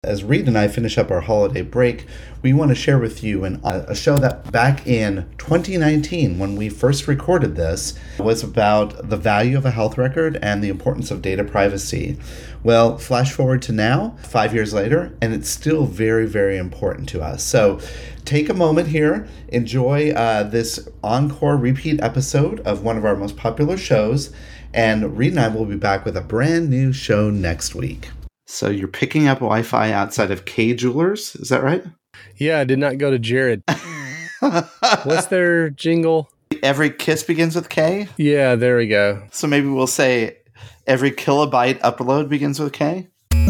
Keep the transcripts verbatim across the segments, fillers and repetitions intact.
As Reed and I finish up our holiday break, we want to share with you an, uh, a show that back in twenty nineteen, when we first recorded this, was about the value of a health record and the importance of data privacy. Well, flash forward to now, five years later, and it's still very, very important to us. So take a moment here, enjoy uh, this encore repeat episode of one of our most popular shows, and Reed and I will be back with a brand new show next week. So you're picking up Wi-Fi outside of K Jewelers, is that right? Yeah, I did not go to Jared. What's their jingle? Every kiss begins with K? Yeah, there we go. So maybe we'll say every kilobyte upload begins with K?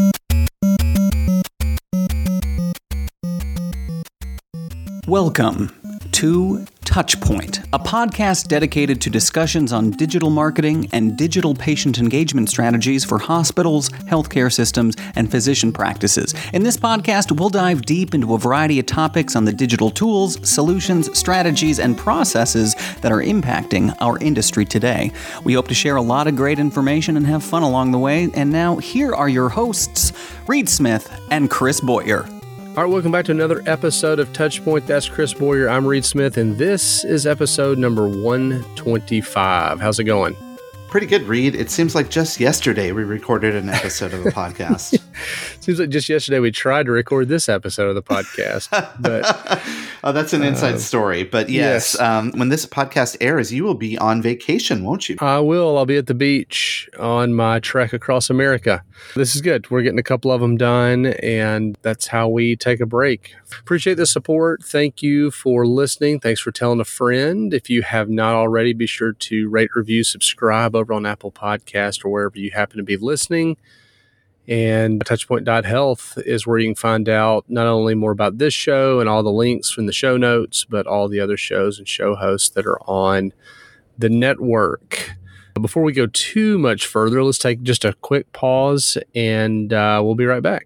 Welcome to Touchpoint, a podcast dedicated to discussions on digital marketing and digital patient engagement strategies for hospitals, healthcare systems, and physician practices. In this podcast, we'll dive deep into a variety of topics on the digital tools, solutions, strategies, and processes that are impacting our industry today. We hope to share a lot of great information and have fun along the way. And now, here are your hosts, Reed Smith and Chris Boyer. All right, welcome back to another episode of Touchpoint. That's Chris Boyer. I'm Reed Smith, and this is episode number one twenty-five. How's it going? Pretty good, Reed. It seems like just yesterday we recorded an episode of the podcast. Seems like just yesterday we tried to record this episode of the podcast. But oh, that's an inside uh, story. But yes, yes. Um, when this podcast airs, you will be on vacation, won't you? I will. I'll be at the beach on my trek across America. This is good. We're getting a couple of them done, and that's how we take a break. Appreciate the support. Thank you for listening. Thanks for telling a friend. If you have not already, be sure to rate, review, subscribe over on Apple Podcast or wherever you happen to be listening. And touchpoint dot health is where you can find out not only more about this show and all the links from the show notes, but all the other shows and show hosts that are on the network. Before we go too much further, let's take just a quick pause, and uh, we'll be right back.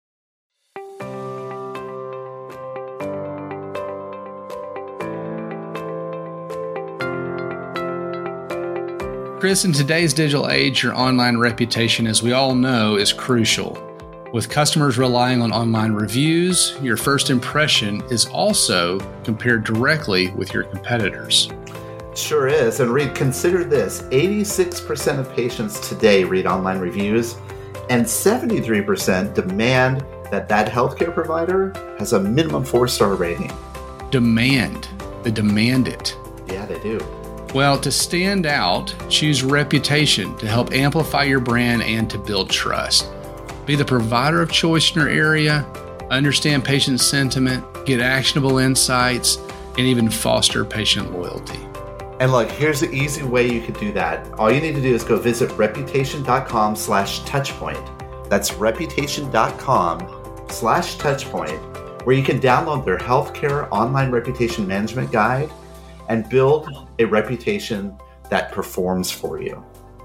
Chris, in today's digital age, your online reputation, as we all know, is crucial. With customers relying on online reviews, your first impression is also compared directly with your competitors. Sure is. And Reed, consider this. eighty-six percent of patients today read online reviews, and seventy-three percent demand that that healthcare provider has a minimum four-star rating. Demand. They demand it. Yeah, they do. Well, to stand out, choose reputation to help amplify your brand and to build trust. Be the provider of choice in your area, understand patient sentiment, get actionable insights, and even foster patient loyalty. And look, here's the easy way you could do that. All you need to do is go visit reputation.com slash touchpoint. That's reputation.com slash touchpoint, where you can download their healthcare online reputation management guide and build a reputation that performs for you.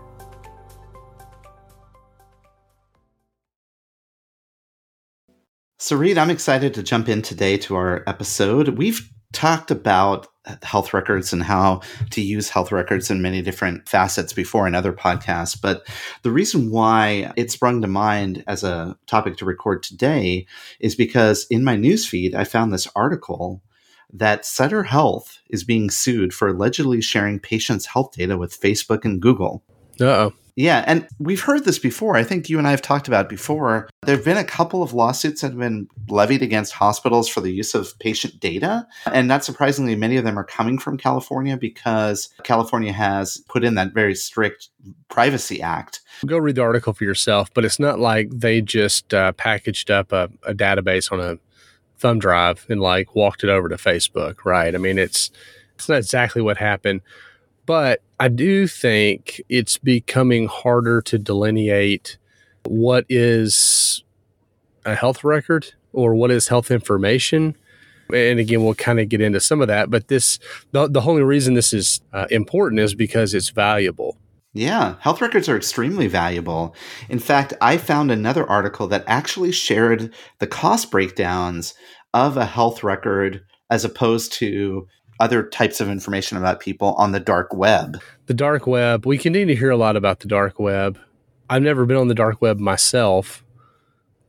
So Reed, I'm excited to jump in today to our episode. We've talked about health records and how to use health records in many different facets before in other podcasts. But the reason why it sprung to mind as a topic to record today is because in my newsfeed, I found this article that Sutter Health is being sued for allegedly sharing patients' health data with Facebook and Google. Uh-oh. Yeah, and we've heard this before. I think you and I have talked about it before. There have been a couple of lawsuits that have been levied against hospitals for the use of patient data. And not surprisingly, many of them are coming from California because California has put in that very strict Privacy Act. Go read the article for yourself, but it's not like they just uh, packaged up a, a database on a thumb drive and like walked it over to Facebook, right? I mean, it's it's not exactly what happened, but I do think it's becoming harder to delineate what is a health record or what is health information. And again, we'll kind of get into some of that, but this the, the only reason this is uh, important is because it's valuable. Yeah, health records are extremely valuable. In fact, I found another article that actually shared the cost breakdowns of a health record as opposed to other types of information about people on the dark web. The dark web, we continue to hear a lot about the dark web. I've never been on the dark web myself,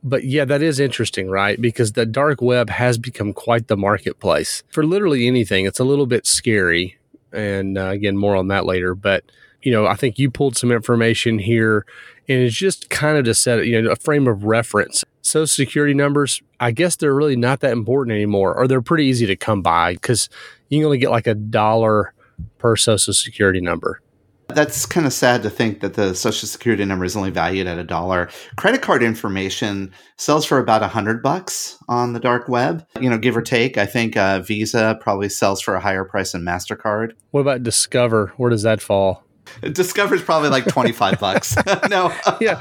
But yeah, that is interesting, right? Because the dark web has become quite the marketplace for literally anything. It's a little bit scary. And uh, again, more on that later. But, you know, I think you pulled some information here, and it's just kind of to set, you know, a frame of reference. Social security numbers, I guess they're really not that important anymore, or they're pretty easy to come by because you can only get like a dollar per social security number. That's kind of sad to think that the Social Security number is only valued at a dollar. Credit card information sells for about a hundred bucks on the dark web, you know, give or take. I think uh, Visa probably sells for a higher price than MasterCard. What about Discover? Where does that fall? Discover's probably like twenty-five bucks. No. Yeah.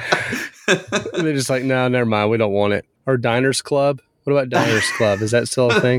They're just like, no, never mind. We don't want it. Or Diners Club. What about Diners Club? Is that still a thing?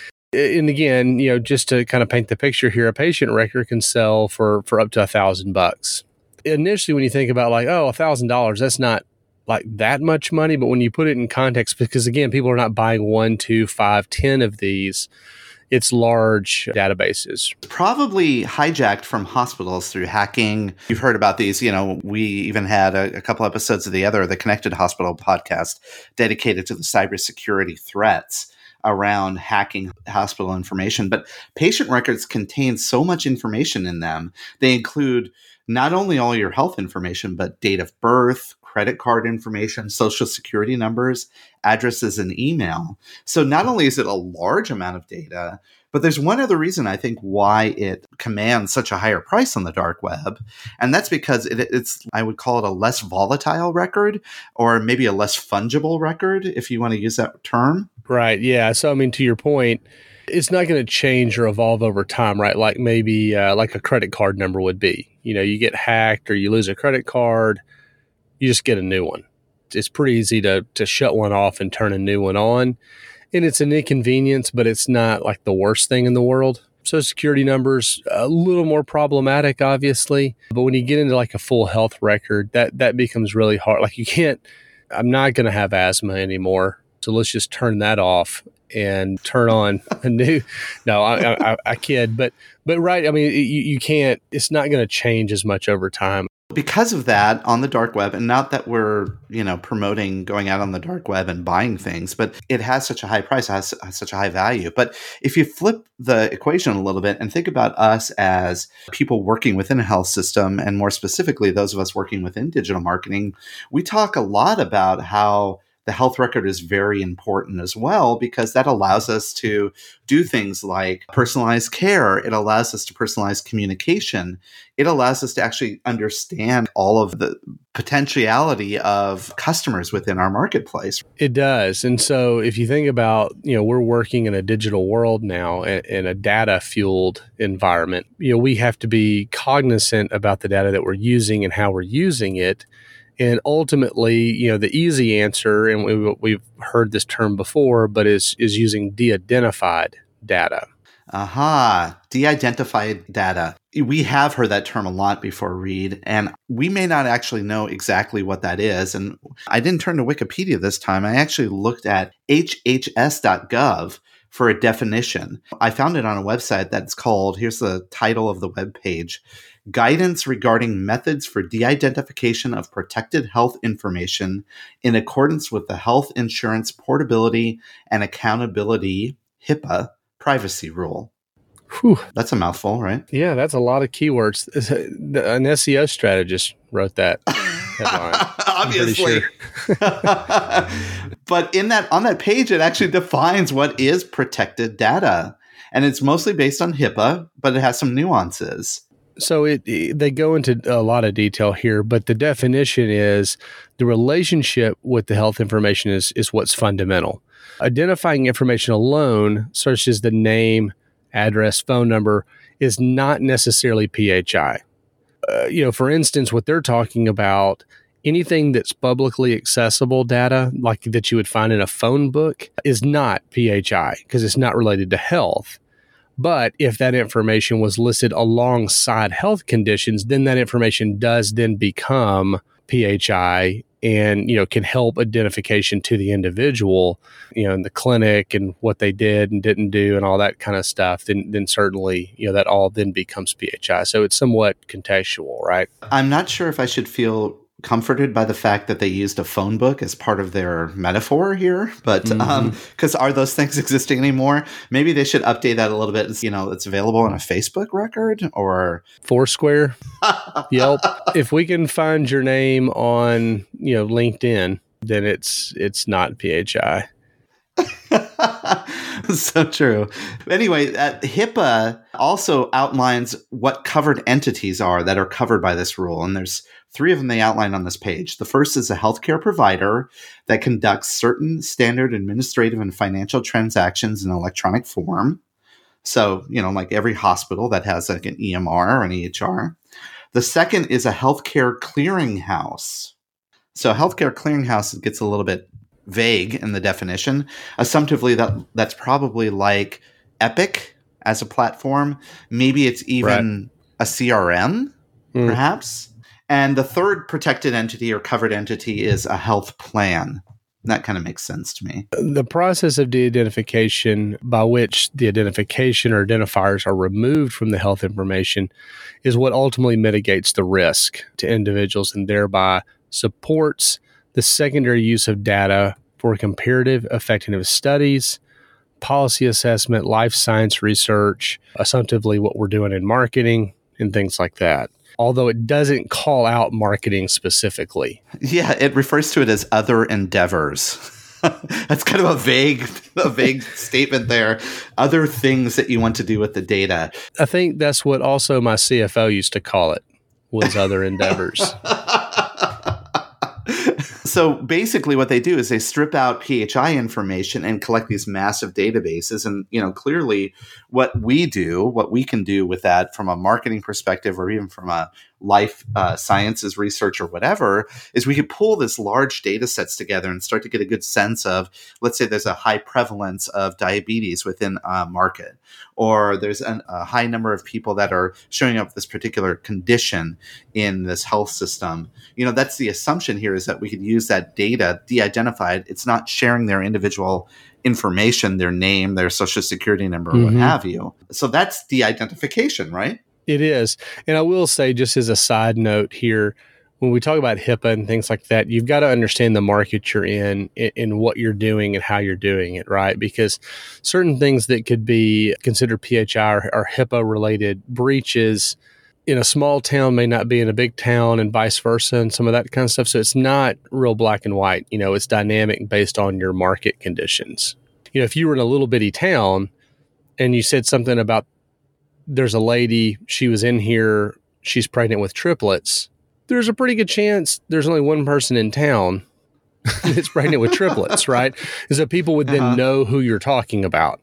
And again, you know, just to kind of paint the picture here, a patient record can sell for, for up to a thousand bucks. Initially, when you think about like, oh, a thousand dollars, that's not like that much money. But when you put it in context, because again, people are not buying one, two, five, ten of these. It's large databases. Probably hijacked from hospitals through hacking. You've heard about these. You know, we even had a, a couple episodes of the other, the Connected Hospital podcast, dedicated to the cybersecurity threats around hacking hospital information. But patient records contain so much information in them. They include not only all your health information, but date of birth, credit card information, social security numbers, addresses, and email. So not only is it a large amount of data, but there's one other reason I think why it commands such a higher price on the dark web. And that's because it, it's, I would call it a less volatile record, or maybe a less fungible record, if you want to use that term. Right. Yeah. So, I mean, to your point, it's not going to change or evolve over time, right? Like maybe uh, like a credit card number would be. You know, you get hacked or you lose a credit card, you just get a new one. It's pretty easy to to shut one off and turn a new one on. And it's an inconvenience, but it's not like the worst thing in the world. Social security numbers, a little more problematic, obviously. But when you get into like a full health record, that, that becomes really hard. Like you can't, I'm not going to have asthma anymore. So let's just turn that off and turn on a new, no, I, I, I kid. But, but right, I mean, you, you can't, it's not going to change as much over time. Because of that, on the dark web, and not that we're, you know, promoting going out on the dark web and buying things, but it has such a high price, has, has such a high value. But if you flip the equation a little bit and think about us as people working within a health system, and more specifically, those of us working within digital marketing, we talk a lot about how the health record is very important as well, because that allows us to do things like personalized care. It allows us to personalize communication. It allows us to actually understand all of the potentiality of customers within our marketplace. It does. And so if you think about, you know, we're working in a digital world now, in a data fueled environment, you know, we have to be cognizant about the data that we're using and how we're using it. And ultimately, you know, the easy answer, and we, we've heard this term before, but is is using de-identified data. Aha, de-identified data. We have heard that term a lot before, Reed, and we may not actually know exactly what that is. And I didn't turn to Wikipedia this time. I actually looked at H H S dot gov for a definition. I found it on a website that's called, here's the title of the webpage, Guidance Regarding Methods for De-Identification of Protected Health Information in Accordance with the Health Insurance Portability and Accountability HIPAA Privacy Rule. Whew. That's a mouthful, right? Yeah, that's a lot of keywords. An S E O strategist wrote that headline. Obviously. Sure. But in that on that page, it actually defines what is protected data. And it's mostly based on HIPAA, but it has some nuances. So it, it they go into a lot of detail here, but the definition is the relationship with the health information is is what's fundamental. Identifying information alone, such as the name, address, phone number, is not necessarily P H I. Uh, you know, for instance, what they're talking about, anything that's publicly accessible data, like that you would find in a phone book, is not P H I because it's not related to health. But if that information was listed alongside health conditions, then that information does then become P H I and, you know, can help identification to the individual, you know, in the clinic and what they did and didn't do and all that kind of stuff. Then, then certainly, you know, that all then becomes P H I. So it's somewhat contextual, right? I'm not sure if I should feel comforted by the fact that they used a phone book as part of their metaphor here, but mm-hmm. um, because are those things existing anymore? Maybe they should update that a little bit. It's, you know, it's available on a Facebook record or Foursquare, Yelp. If we can find your name on, you know, LinkedIn, then it's it's not P H I. So true. Anyway, uh, HIPAA also outlines what covered entities are that are covered by this rule. And there's three of them they outline on this page. The first is a healthcare provider that conducts certain standard administrative and financial transactions in electronic form. So, you know, like every hospital that has like an E M R or an E H R. The second is a healthcare clearinghouse. So a healthcare clearinghouse gets a little bit vague in the definition. Assumptively, that that's probably like Epic as a platform. Maybe it's even right. a C R M, mm. perhaps. And the third protected entity or covered entity is a health plan. That kind of makes sense to me. The process of de-identification, by which the identification or identifiers are removed from the health information, is what ultimately mitigates the risk to individuals and thereby supports the secondary use of data for comparative effectiveness studies, policy assessment, life science research, assumptively what we're doing in marketing, and things like that. Although it doesn't call out marketing specifically. Yeah, it refers to it as other endeavors. That's kind of a vague, a vague statement there. Other things that you want to do with the data. I think that's what also my C F O used to call it, was other endeavors. So basically what they do is they strip out P H I information and collect these massive databases. And, you know, clearly what we do, what we can do with that from a marketing perspective or even from a life uh, sciences research or whatever, is we could pull this large data sets together and start to get a good sense of, let's say there's a high prevalence of diabetes within a market, or there's an, a high number of people that are showing up with this particular condition in this health system. You know, that's the assumption here, is that we could use that data de-identified. It's not sharing their individual information, their name, their social security number, mm-hmm. what have you. So that's de-identification, right? It is. And I will say, just as a side note here, when we talk about HIPAA and things like that, you've got to understand the market you're in and what you're doing and how you're doing it, right? Because certain things that could be considered P H I or, or HIPAA-related breaches in a small town may not be in a big town, and vice versa, and some of that kind of stuff. So it's not real black and white. You know, it's dynamic based on your market conditions. You know, if you were in a little bitty town and you said something about, there's a lady, she was in here, she's pregnant with triplets, there's a pretty good chance there's only one person in town that's pregnant with triplets, right? And so people would then uh-huh. know who you're talking about.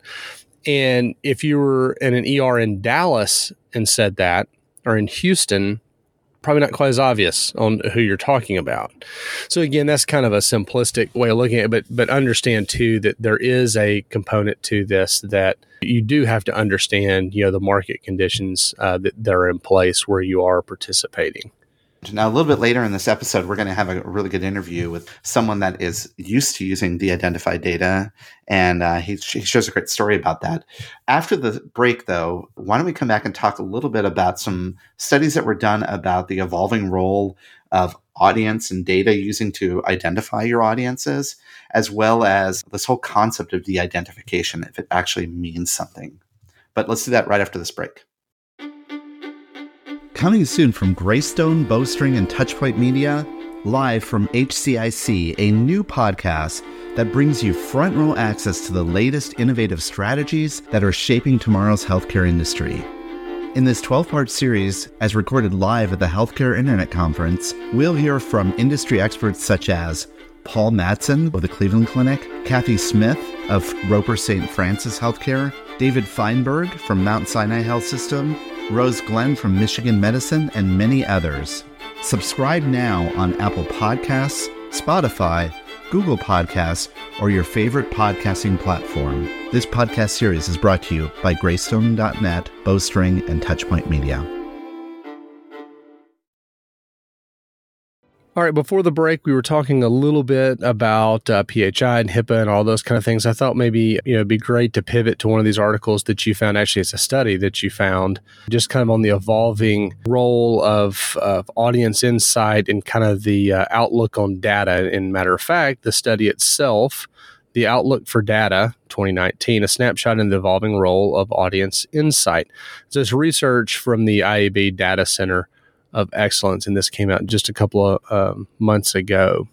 And if you were in an E R in Dallas and said that, or in Houston, probably not quite as obvious on who you're talking about. So again, that's kind of a simplistic way of looking at it, but, but understand too that there is a component to this that you do have to understand, you know, the market conditions uh, that, that are in place where you are participating. Now, a little bit later in this episode, we're going to have a really good interview with someone that is used to using de-identified data, and uh, he, he shows a great story about that. After the break, though, why don't we come back and talk a little bit about some studies that were done about the evolving role of audience and data using to identify your audiences, as well as this whole concept of de-identification, if it actually means something. But let's do that right after this break. Coming soon from Greystone, Bowstring, and Touchpoint Media, live from H C I C, a new podcast that brings you front row access to the latest innovative strategies that are shaping tomorrow's healthcare industry. In this twelve-part series, as recorded live at the Healthcare Internet Conference, we'll hear from industry experts such as Paul Matson of the Cleveland Clinic, Kathy Smith of Roper Saint Francis Healthcare, David Feinberg from Mount Sinai Health System, Rose Glenn from Michigan Medicine, and many others. Subscribe now on Apple Podcasts, Spotify, Google Podcasts, or your favorite podcasting platform. This podcast series is brought to you by Greystone dot net, Bowstring, and Touchpoint Media. All right, before the break, we were talking a little bit about uh, P H I and HIPAA and all those kind of things. I thought maybe you know it'd be great to pivot to one of these articles that you found. Actually, it's a study that you found, just kind of on the evolving role of, of audience insight and kind of the uh, outlook on data. And matter of fact, the study itself, The Outlook for Data, twenty nineteen, a snapshot in the evolving role of audience insight. So it's research from the I A B Data Center of Excellence, and this came out just a couple of um, months ago.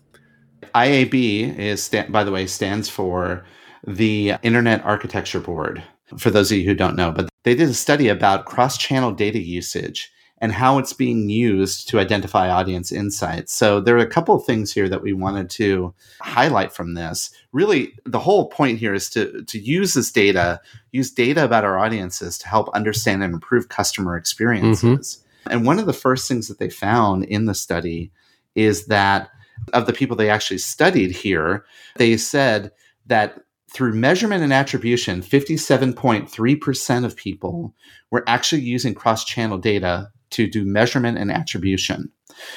I A B is, by the way, stands for the Internet Architecture Board, for those of you who don't know. But they did a study about cross-channel data usage and how it's being used to identify audience insights. So there are a couple of things here that we wanted to highlight from this. Really, the whole point here is to, to use this data, use data about our audiences to help understand and improve customer experiences. Mm-hmm. And one of the first things that they found in the study is that of the people they actually studied here, they said that through measurement and attribution, fifty-seven point three percent of people were actually using cross-channel data to do measurement and attribution.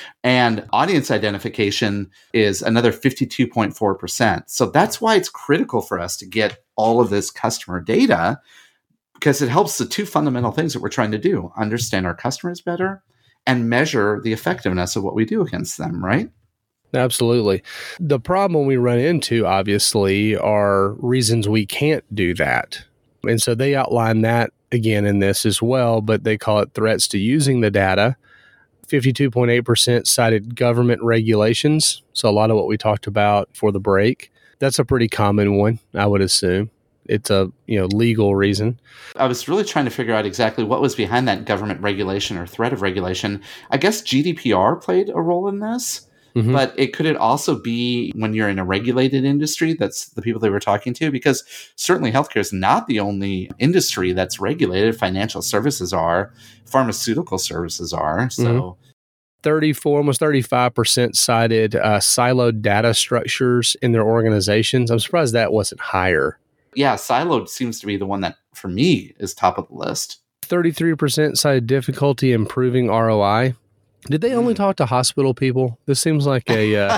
And audience identification is another fifty-two point four percent. So that's why it's critical for us to get all of this customer data, because it helps the two fundamental things that we're trying to do: understand our customers better and measure the effectiveness of what we do against them, right? Absolutely. The problem we run into, obviously, are reasons we can't do that. And so they outline that again in this as well, but they call it threats to using the data. fifty-two point eight percent cited government regulations. So a lot of what we talked about for the break, that's a pretty common one, I would assume. It's a you know legal reason. I was really trying to figure out exactly what was behind that government regulation or threat of regulation. I guess G D P R played a role in this, mm-hmm. but it could it also be when you're in a regulated industry? That's the people they were talking to, because certainly healthcare is not the only industry that's regulated. Financial services are, pharmaceutical services are. So. Mm-hmm. thirty-four, almost thirty-five percent cited uh, siloed data structures in their organizations. I'm surprised that wasn't higher. Yeah, siloed seems to be the one that, for me, is top of the list. thirty-three percent cited difficulty improving R O I. Did they only talk to hospital people? This seems like a... Uh,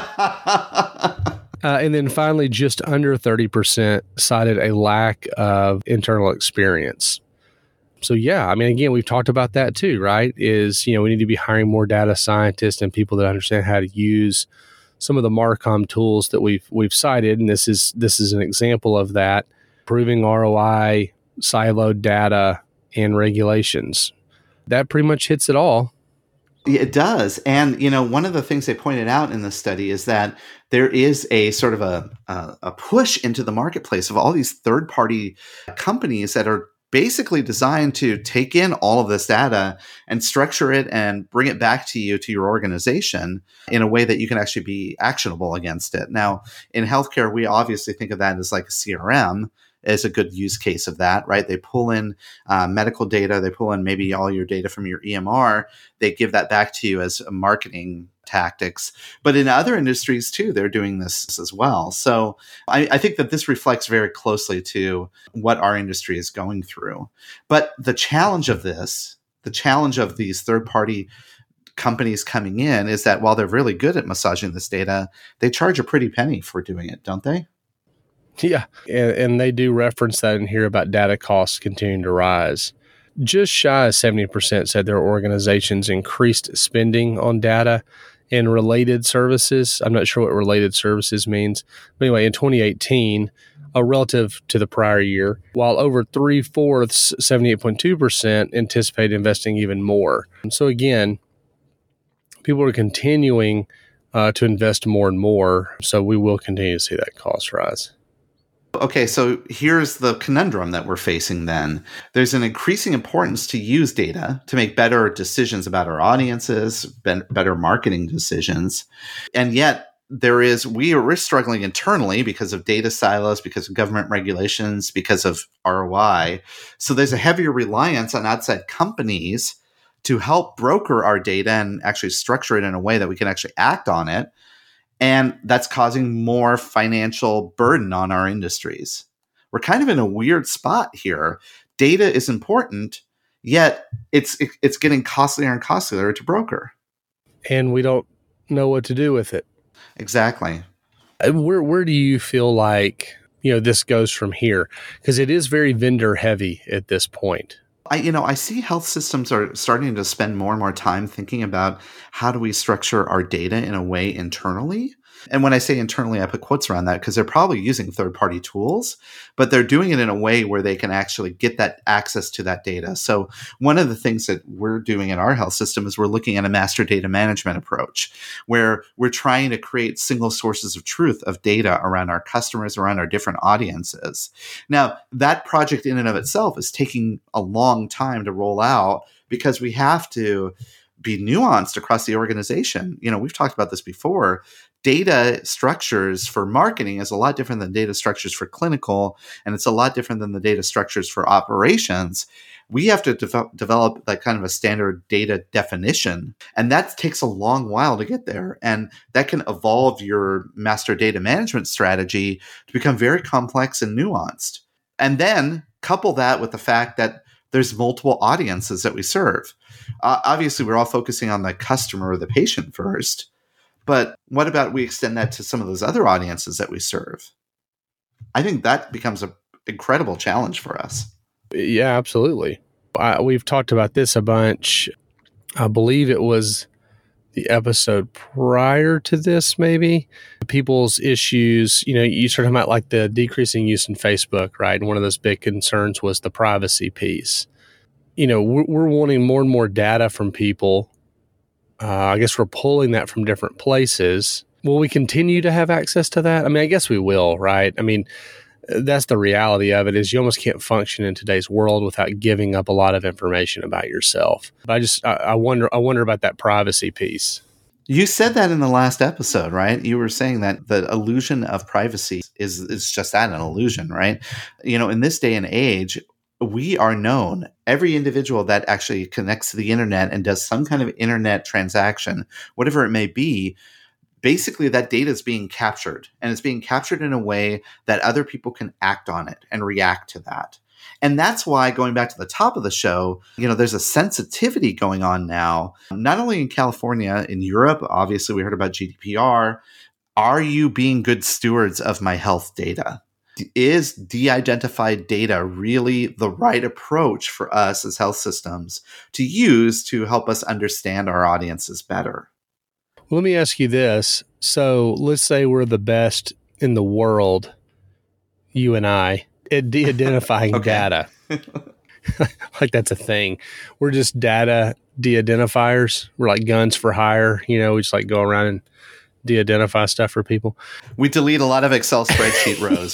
uh, and then finally, just under thirty percent cited a lack of internal experience. So yeah, I mean, again, we've talked about that too, right? Is, you know, we need to be hiring more data scientists and people that understand how to use some of the Marcom tools that we've we've cited, and this is this is an example of that. Improving R O I, siloed data, and regulations. That pretty much hits it all. It does. And, you know, one of the things they pointed out in the study is that there is a sort of a, a, a push into the marketplace of all these third-party companies that are basically designed to take in all of this data and structure it and bring it back to you, to your organization, in a way that you can actually be actionable against it. Now, in healthcare, we obviously think of that as like a C R M, is a good use case of that, right? They pull in uh, medical data, they pull in maybe all your data from your E M R, they give that back to you as marketing tactics. But in other industries too, they're doing this as well. So I, I think that this reflects very closely to what our industry is going through. But the challenge of this, the challenge of these third-party companies coming in, is that while they're really good at massaging this data, they charge a pretty penny for doing it, don't they? Yeah, and, and they do reference that in here about data costs continuing to rise. Just shy of seventy percent said their organizations increased spending on data and related services. I'm not sure what related services means. But anyway, in twenty eighteen, uh, relative to the prior year, while over three-fourths, seventy-eight point two percent, anticipate investing even more. And so again, people are continuing uh, to invest more and more, so we will continue to see that cost rise. Okay, so here's the conundrum that we're facing then. There's an increasing importance to use data to make better decisions about our audiences, better marketing decisions. And yet there is, we are we're struggling internally because of data silos, because of government regulations, because of R O I. So there's a heavier reliance on outside companies to help broker our data and actually structure it in a way that we can actually act on it. And that's causing more financial burden on our industries. We're kind of in a weird spot here. Data is important, yet it's it's getting costlier and costlier to broker. And we don't know what to do with it. Exactly. Where where do you feel like, you know, this goes from here? Because it is very vendor heavy at this point. I, you know, I see health systems are starting to spend more and more time thinking about how do we structure our data in a way internally. And when I say internally, I put quotes around that because they're probably using third-party tools, but they're doing it in a way where they can actually get that access to that data. So one of the things that we're doing in our health system is we're looking at a master data management approach where we're trying to create single sources of truth of data around our customers, around our different audiences. Now, that project in and of itself is taking a long time to roll out because we have to be nuanced across the organization. You know, we've talked about this before. Data structures for marketing is a lot different than data structures for clinical, and it's a lot different than the data structures for operations. We have to de- develop like kind of a standard data definition, and that takes a long while to get there. And that can evolve your master data management strategy to become very complex and nuanced. And then couple that with the fact that there's multiple audiences that we serve. Uh, obviously, we're all focusing on the customer or the patient first. But what about we extend that to some of those other audiences that we serve? I think that becomes an incredible challenge for us. Yeah, absolutely. I, we've talked about this a bunch. I believe it was the episode prior to this, maybe. People's issues, you know, you started talking about like the decreasing use in Facebook, right? And one of those big concerns was the privacy piece. You know, we're, we're wanting more and more data from people. Uh, I guess we're pulling that from different places. Will we continue to have access to that? I mean, I guess we will, right? I mean, that's the reality of it is you almost can't function in today's world without giving up a lot of information about yourself. But I just, I, I wonder, I wonder about that privacy piece. You said that in the last episode, right? You were saying that the illusion of privacy is, is just that, an illusion, right? You know, in this day and age, we are known. Every individual that actually connects to the internet and does some kind of internet transaction, whatever it may be, basically that data is being captured, and it's being captured in a way that other people can act on it and react to that. And that's why, going back to the top of the show, you know, there's a sensitivity going on now, not only in California, in Europe. Obviously, we heard about G D P R. Are you being good stewards of my health data? Is de-identified data really the right approach for us as health systems to use to help us understand our audiences better? Let me ask you this. So let's say we're the best in the world, you and I, at de-identifying okay. data. Like that's a thing. We're just data de-identifiers. We're like guns for hire. You know, we just like go around and de-identify stuff for people. We delete a lot of Excel spreadsheet rows,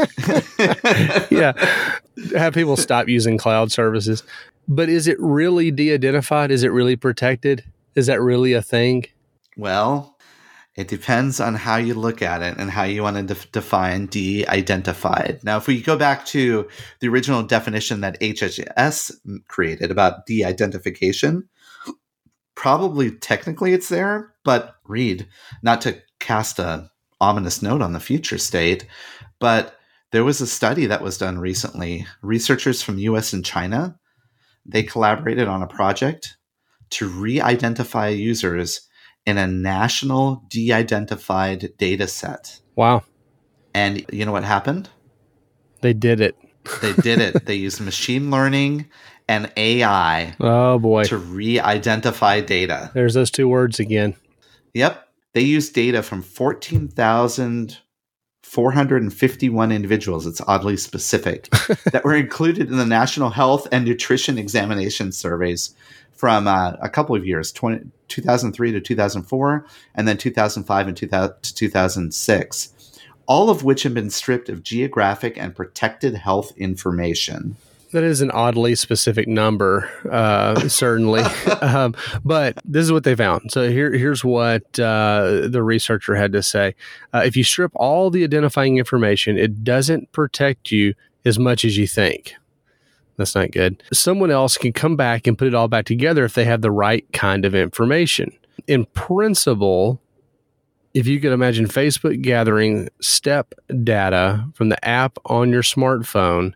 right? Yeah. Have people stop using cloud services. But is it really de-identified? Is it really protected? Is that really a thing? Well, it depends on how you look at it and how you want to def- define de-identified. Now, if we go back to the original definition that H H S created about de-identification, probably technically it's there, but read, not to cast a ominous note on the future state, but there was a study that was done recently. Researchers from U S and China, they collaborated on a project to re-identify users in a national de-identified data set. Wow. And you know what happened? They did it. They did it. They used machine learning and A I oh boy. to re-identify data. There's those two words again. Yep. They used data from fourteen thousand four hundred fifty-one individuals, it's oddly specific, that were included in the National Health and Nutrition Examination Surveys from uh, a couple of years, two thousand three to two thousand four, and then two thousand five and two thousand to two thousand six, all of which have been stripped of geographic and protected health information. That is an oddly specific number, uh, certainly. um, but this is what they found. So here, here's what uh, the researcher had to say. Uh, if you strip all the identifying information, it doesn't protect you as much as you think. That's not good. Someone else can come back and put it all back together if they have the right kind of information. In principle, if you could imagine Facebook gathering step data from the app on your smartphone,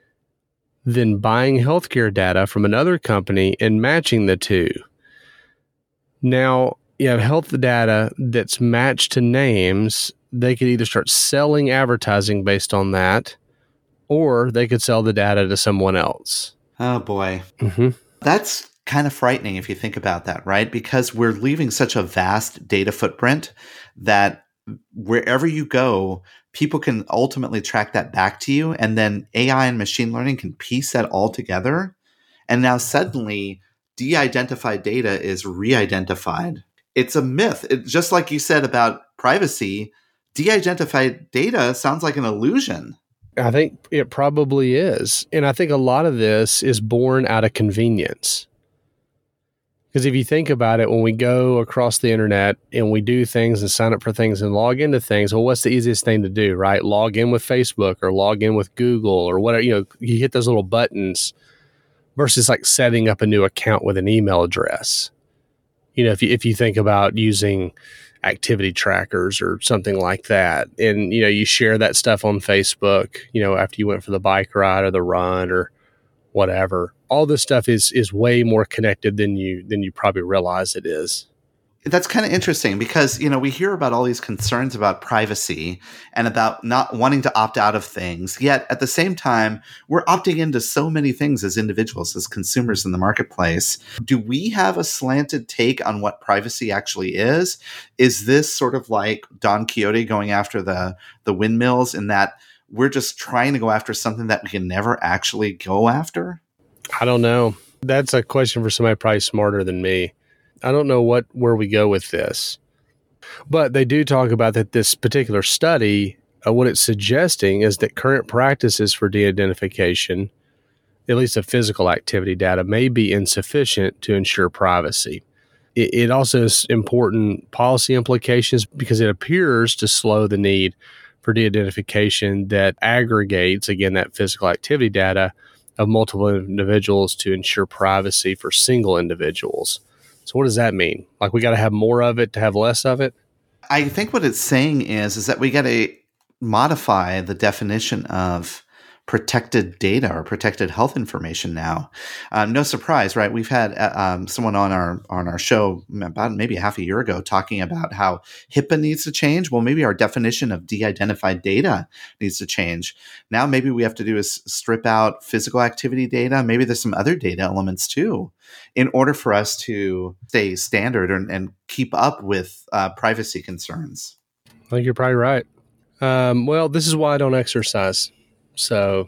then buying healthcare data from another company and matching the two. Now, you have health data that's matched to names, they could either start selling advertising based on that, or they could sell the data to someone else. Oh, boy. Mm-hmm. That's kind of frightening if you think about that, right? Because we're leaving such a vast data footprint that wherever you go, people can ultimately track that back to you. And then A I and machine learning can piece that all together. And now suddenly de-identified data is re-identified. It's a myth. It, just like you said about privacy, de-identified data sounds like an illusion. I think it probably is. And I think a lot of this is born out of convenience. Because if you think about it, when we go across the internet and we do things and sign up for things and log into things, well, what's the easiest thing to do, right? Log in with Facebook or log in with Google or whatever. You know, you hit those little buttons versus like setting up a new account with an email address. You know, if you, if you think about using activity trackers or something like that, and, you know, you share that stuff on Facebook, you know, after you went for the bike ride or the run or whatever, all this stuff is is way more connected than you than you probably realize it is. That's kind of interesting because, you know, we hear about all these concerns about privacy and about not wanting to opt out of things. Yet at the same time, we're opting into so many things as individuals, as consumers in the marketplace. Do we have a slanted take on what privacy actually is? Is this sort of like Don Quixote going after the, the windmills in that we're just trying to go after something that we can never actually go after? I don't know. That's a question for somebody probably smarter than me. I don't know what where we go with this. But they do talk about that this particular study, uh, what it's suggesting is that current practices for de-identification, at least of physical activity data, may be insufficient to ensure privacy. It, it also has important policy implications because it appears to slow the need for de-identification that aggregates, again, that physical activity data of multiple individuals to ensure privacy for single individuals. So what does that mean? Like we got to have more of it to have less of it? I think what it's saying is, is that we got to modify the definition of protected data or protected health information now. Um, no surprise, right? We've had uh, um, someone on our on our show about maybe half a year ago talking about how HIPAA needs to change. Well, maybe our definition of de-identified data needs to change. Now, maybe we have to do is strip out physical activity data. Maybe there's some other data elements too, in order for us to stay standard and, and keep up with uh, privacy concerns. I think you're probably right. Um, well, this is why I don't exercise. So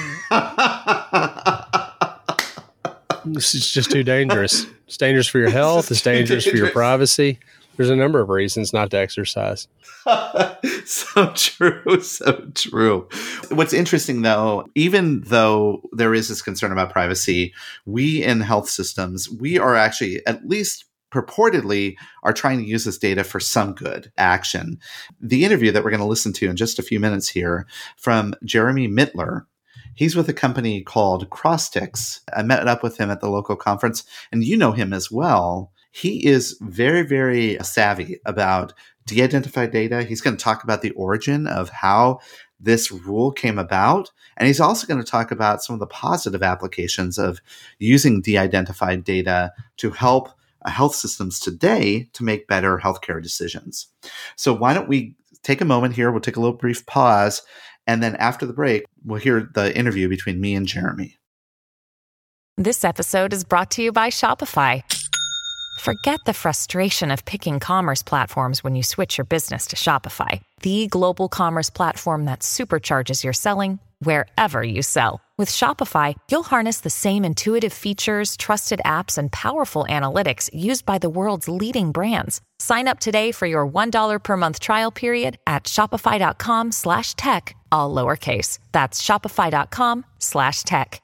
it's just too dangerous. It's dangerous for your health. It's dangerous, dangerous for your privacy. There's a number of reasons not to exercise. So true. So true. What's interesting, though, even though there is this concern about privacy, we in health systems, we are actually at least purportedly are trying to use this data for some good action. The interview that we're going to listen to in just a few minutes here from Jeremy Mittler, he's with a company called Crossix. I met up with him at the local conference, and you know him as well. He is very, very savvy about de-identified data. He's going to talk about the origin of how this rule came about. And he's also going to talk about some of the positive applications of using de-identified data to help health systems today to make better healthcare decisions. So why don't we take a moment here? We'll take a little brief pause. And then after the break, we'll hear the interview between me and Jeremy. This episode is brought to you by Shopify. Forget the frustration of picking commerce platforms when you switch your business to Shopify, the global commerce platform that supercharges your selling wherever you sell. With Shopify, you'll harness the same intuitive features, trusted apps, and powerful analytics used by the world's leading brands. Sign up today for your one dollar per month trial period at shopify.com slash tech, all lowercase. That's shopify.com slash tech.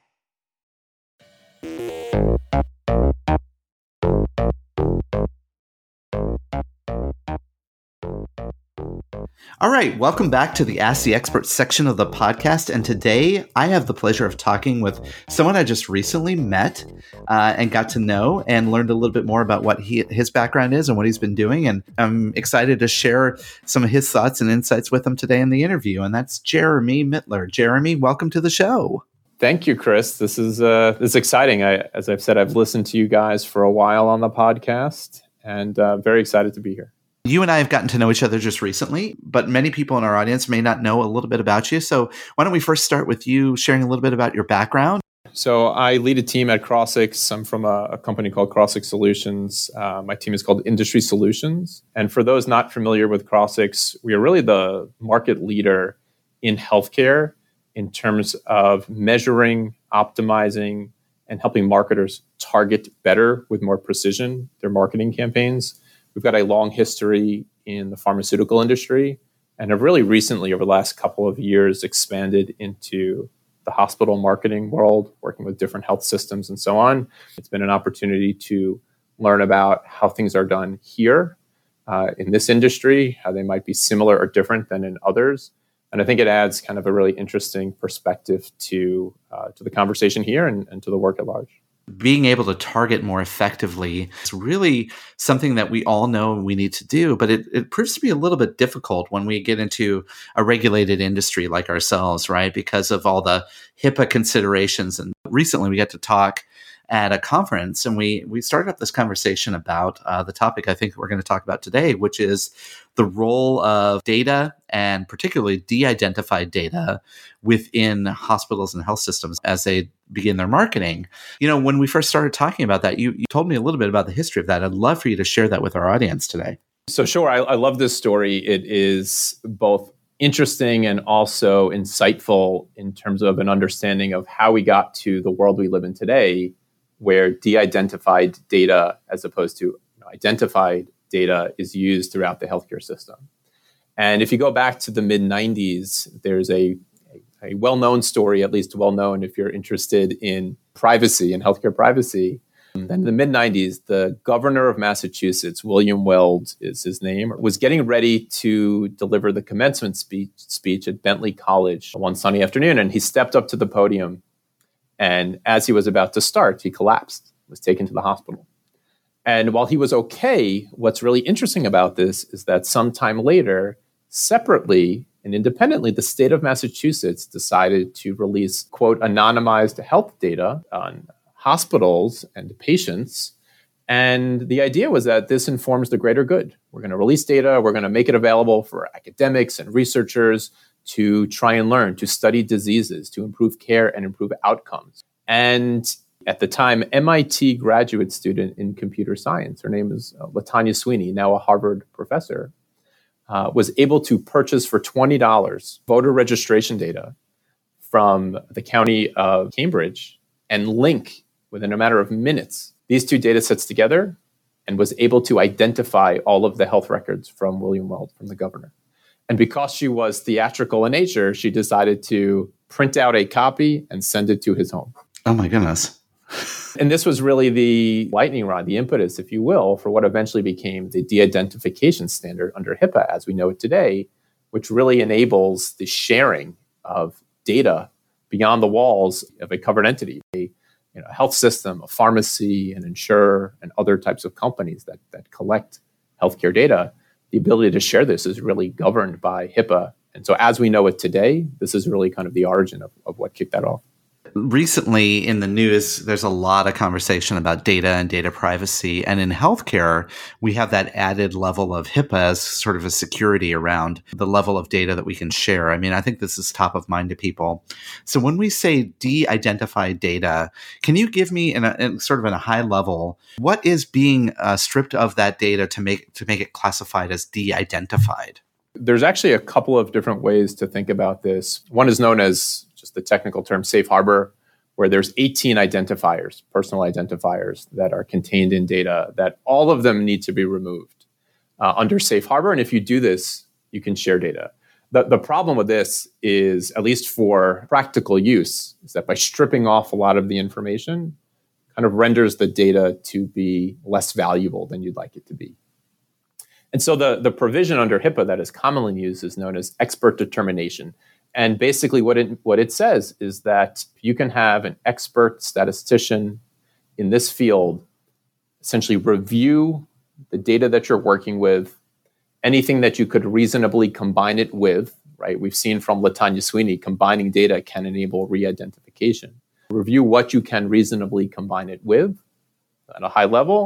All right, welcome back to the Ask the Expert section of the podcast. And today I have the pleasure of talking with someone I just recently met uh, and got to know and learned a little bit more about what he, his background is and what he's been doing. And I'm excited to share some of his thoughts and insights with him today in the interview. And that's Jeremy Mittler. Jeremy, welcome to the show. Thank you, Chris. This is uh, this is exciting. I, as I've said, I've listened to you guys for a while on the podcast. and uh, very excited to be here. You and I have gotten to know each other just recently, but many people in our audience may not know a little bit about you. So why don't we first start with you sharing a little bit about your background? So I lead a team at Crossix. I'm from a, a company called Crossix Solutions. Uh, my team is called Industry Solutions. And for those not familiar with Crossix, we are really the market leader in healthcare in terms of measuring, optimizing, and helping marketers target better with more precision their marketing campaigns. We've got a long history in the pharmaceutical industry and have really recently, over the last couple of years, expanded into the hospital marketing world, working with different health systems and so on. It's been an opportunity to learn about how things are done here uh, in this industry, how they might be similar or different than in others. And I think it adds kind of a really interesting perspective to uh, to the conversation here and, and to the work at large. Being able to target more effectively is really something that we all know we need to do, but it, it proves to be a little bit difficult when we get into a regulated industry like ourselves, right? Because of all the HIPAA considerations. And recently we got to talk at a conference, and we we started up this conversation about uh, the topic I think we're going to talk about today, which is the role of data, and particularly de-identified data, within hospitals and health systems as they begin their marketing. You know, when we first started talking about that, you, you told me a little bit about the history of that. I'd love for you to share that with our audience today. So sure, I, I love this story. It is both interesting and also insightful in terms of an understanding of how we got to the world we live in today, where de-identified data, as opposed to you know, identified data, is used throughout the healthcare system. And if you go back to the mid nineties, there's a, a, a well-known story, at least well-known if you're interested in privacy and healthcare privacy. Then in the mid nineties, the governor of Massachusetts, William Weld is his name, was getting ready to deliver the commencement speech, speech at Bentley College one sunny afternoon. And he stepped up to the podium. And as he was about to start, he collapsed, was taken to the hospital. And while he was okay, what's really interesting about this is that sometime later, separately and independently, the state of Massachusetts decided to release, quote, anonymized health data on hospitals and patients. And the idea was that this informs the greater good. We're going to release data. We're going to make it available for academics and researchers to try and learn, to study diseases, to improve care and improve outcomes. And at the time, M I T graduate student in computer science, her name is uh, LaTanya Sweeney, now a Harvard professor, uh, was able to purchase for twenty dollars voter registration data from the county of Cambridge and link within a matter of minutes these two data sets together, and was able to identify all of the health records from William Weld, from the governor. And because she was theatrical in nature, she decided to print out a copy and send it to his home. Oh my goodness. And this was really the lightning rod, the impetus, if you will, for what eventually became the de-identification standard under HIPAA as we know it today, which really enables the sharing of data beyond the walls of a covered entity, a you know, health system, a pharmacy, an insurer, and other types of companies that, that collect healthcare data. The ability to share this is really governed by HIPAA. And so as we know it today, this is really kind of the origin of, of what kicked that off. Recently in the news, there's a lot of conversation about data and data privacy. And in healthcare, we have that added level of HIPAA as sort of a security around the level of data that we can share. I mean, I think this is top of mind to people. So when we say de-identified data, can you give me in a, in sort of in a high level, what is being uh, stripped of that data to make to make it classified as de-identified? There's actually a couple of different ways to think about this. One is known as just the technical term safe harbor, where there's eighteen identifiers, personal identifiers that are contained in data that all of them need to be removed uh, under safe harbor. And if you do this, you can share data. The, the problem with this is, at least for practical use, is that by stripping off a lot of the information, kind of renders the data to be less valuable than you'd like it to be. And so the, the provision under HIPAA that is commonly used is known as expert determination. And basically what it what it says is that you can have an expert statistician in this field essentially review the data that you're working with, anything that you could reasonably combine it with, right? We've seen from LaTanya Sweeney, combining data can enable re-identification. Review what you can reasonably combine it with at a high level,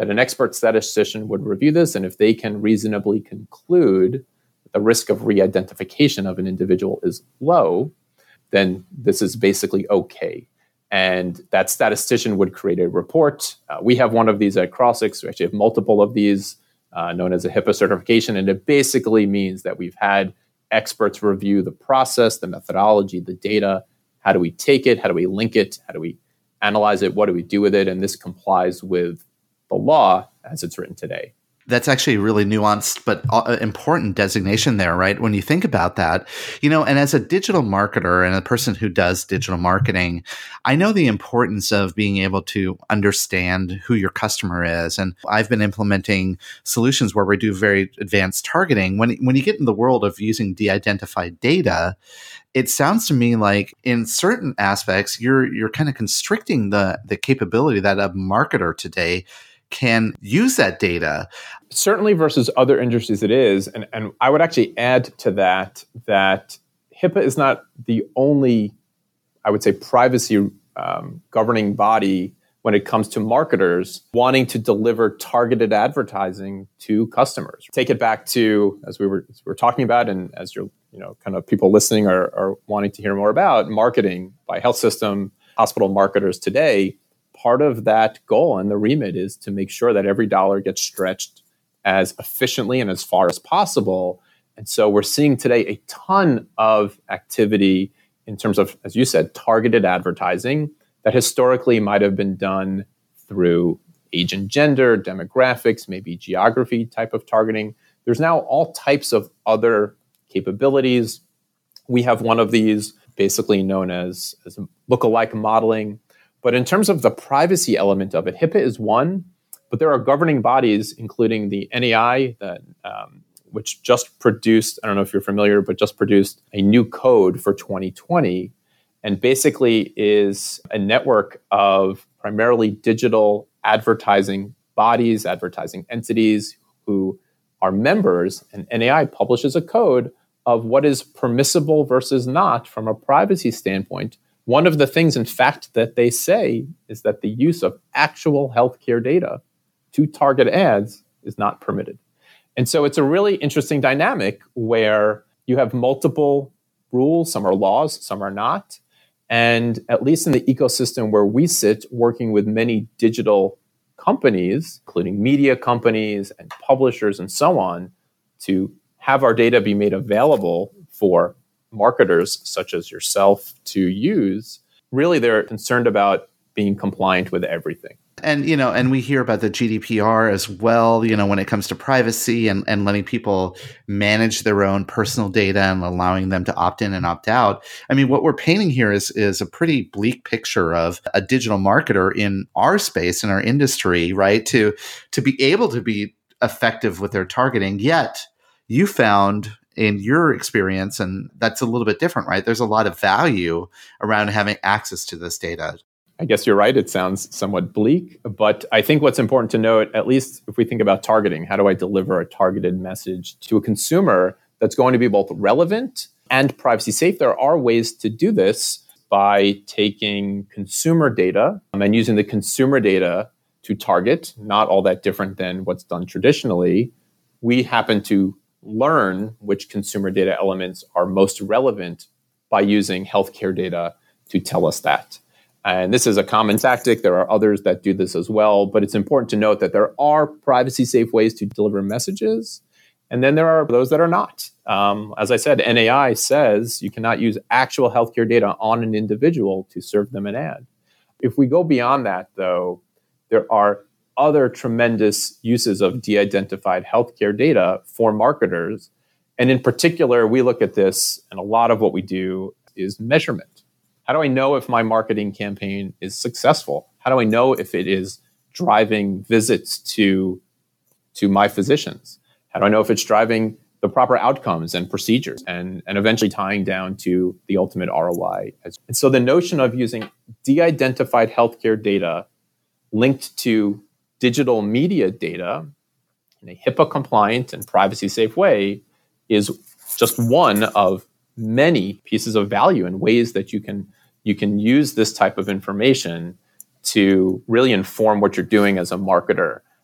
that an expert statistician would review this, and if they can reasonably conclude that the risk of re-identification of an individual is low, then this is basically okay. And that statistician would create a report. Uh, we have one of these at Crossix. We actually have multiple of these, uh, known as a HIPAA certification. And it basically means that we've had experts review the process, the methodology, the data. How do we take it? How do we link it? How do we analyze it? What do we do with it? And this complies with the law as it's written today. That's actually a really nuanced but important designation there, right? When you think about that, you know, and as a digital marketer and a person who does digital marketing, I know the importance of being able to understand who your customer is. And I've been implementing solutions where we do very advanced targeting. When, when you get in the world of using de-identified data, it sounds to me like in certain aspects, you're you're kind of constricting the the capability that a marketer today can use that data. Certainly versus other industries it is. And, and I would actually add to that, that HIPAA is not the only, I would say, privacy um, governing body when it comes to marketers wanting to deliver targeted advertising to customers. Take it back to, as we were, as we were talking about, and as you're, you know, kind of people listening are, are wanting to hear more about, marketing by health system, hospital marketers today. Part of that goal and the remit is to make sure that every dollar gets stretched as efficiently and as far as possible. And so we're seeing today a ton of activity in terms of, as you said, targeted advertising that historically might have been done through age and gender, demographics, maybe geography type of targeting. There's now all types of other capabilities. We have one of these basically known as, as lookalike modeling. But in terms of the privacy element of it, HIPAA is one, but there are governing bodies, including the N A I, that, um, which just produced, I don't know if you're familiar, but just produced a new code for twenty twenty, and basically is a network of primarily digital advertising bodies, advertising entities who are members, and N A I publishes a code of what is permissible versus not from a privacy standpoint. One of the things, in fact, that they say is that the use of actual healthcare data to target ads is not permitted. And so it's a really interesting dynamic where you have multiple rules. Some are laws, some are not. And at least in the ecosystem where we sit, working with many digital companies, including media companies and publishers and so on, to have our data be made available for marketers such as yourself to use, really they're concerned about being compliant with everything. And, you know, and we hear about the G D P R as well, you know, when it comes to privacy and, and letting people manage their own personal data and allowing them to opt in and opt out. I mean, what we're painting here is, is a pretty bleak picture of a digital marketer in our space, in our industry, right? To, to be able to be effective with their targeting. Yet you found in your experience, and that's a little bit different, right? There's a lot of value around having access to this data. I guess you're right. It sounds somewhat bleak, but I think what's important to note, at least if we think about targeting, how do I deliver a targeted message to a consumer that's going to be both relevant and privacy safe? There are ways to do this by taking consumer data and using the consumer data to target, not all that different than what's done traditionally. We happen to learn which consumer data elements are most relevant by using healthcare data to tell us that. And this is a common tactic. There are others that do this as well, but it's important to note that there are privacy safe ways to deliver messages. And then there are those that are not. Um, as I said, N A I says you cannot use actual healthcare data on an individual to serve them an ad. If we go beyond that, though, there are other tremendous uses of de-identified healthcare data for marketers. And in particular, we look at this, and a lot of what we do is measurement. How do I know if my marketing campaign is successful? How do I know if it is driving visits to, to my physicians? How do I know if it's driving the proper outcomes and procedures and, and eventually tying down to the ultimate R O I? And so the notion of using de-identified healthcare data linked to digital media data in a HIPAA compliant and privacy safe way is just one of many pieces of value and ways that you can you can use this type of information to really inform what you're doing as a marketer.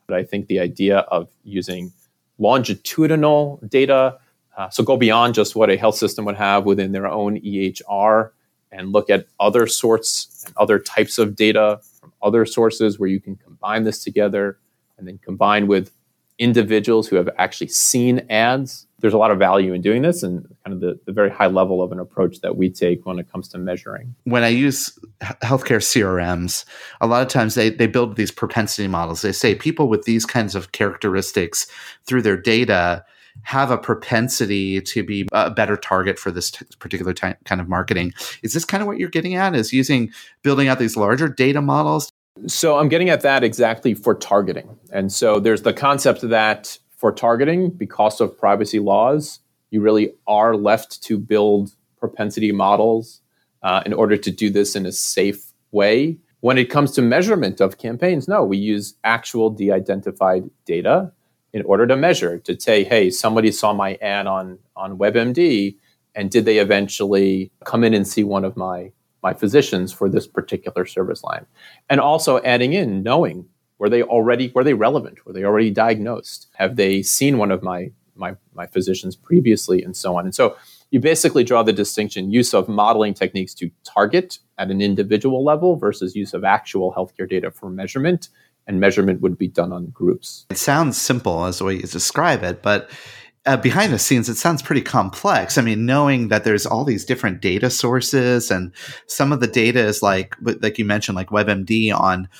But I think the idea of using longitudinal data, uh, so go beyond just what a health system would have within their own E H R and look at other sorts and other types of data from other sources where you can combine this together and then combine with individuals who have actually seen ads. There's a lot of value in doing this and kind of the, the very high level of an approach that we take when it comes to measuring. When I use healthcare C R Ms, a lot of times they, they build these propensity models. They say people with these kinds of characteristics through their data have a propensity to be a better target for this t- particular ty- kind of marketing. Is this kind of what you're getting at, is using, building out these larger data models? So I'm getting at that exactly for targeting. And so there's the concept that for targeting, because of privacy laws, you really are left to build propensity models uh, in order to do this in a safe way. When it comes to measurement of campaigns, no, we use actual de-identified data in order to measure, to say, hey, somebody saw my ad on, on WebMD, and did they eventually come in and see one of my, my physicians for this particular service line? And also adding in, knowing, were they already, were they relevant? Were they already diagnosed? Have they seen one of my, my, my physicians previously, and so on? And so you basically draw the distinction, use of modeling techniques to target at an individual level versus use of actual healthcare data for measurement. And measurement would be done on groups. It sounds simple as the way you describe it, but uh, behind the scenes, it sounds pretty complex. I mean, knowing that there's all these different data sources, and some of the data is like, like you mentioned, like WebMD on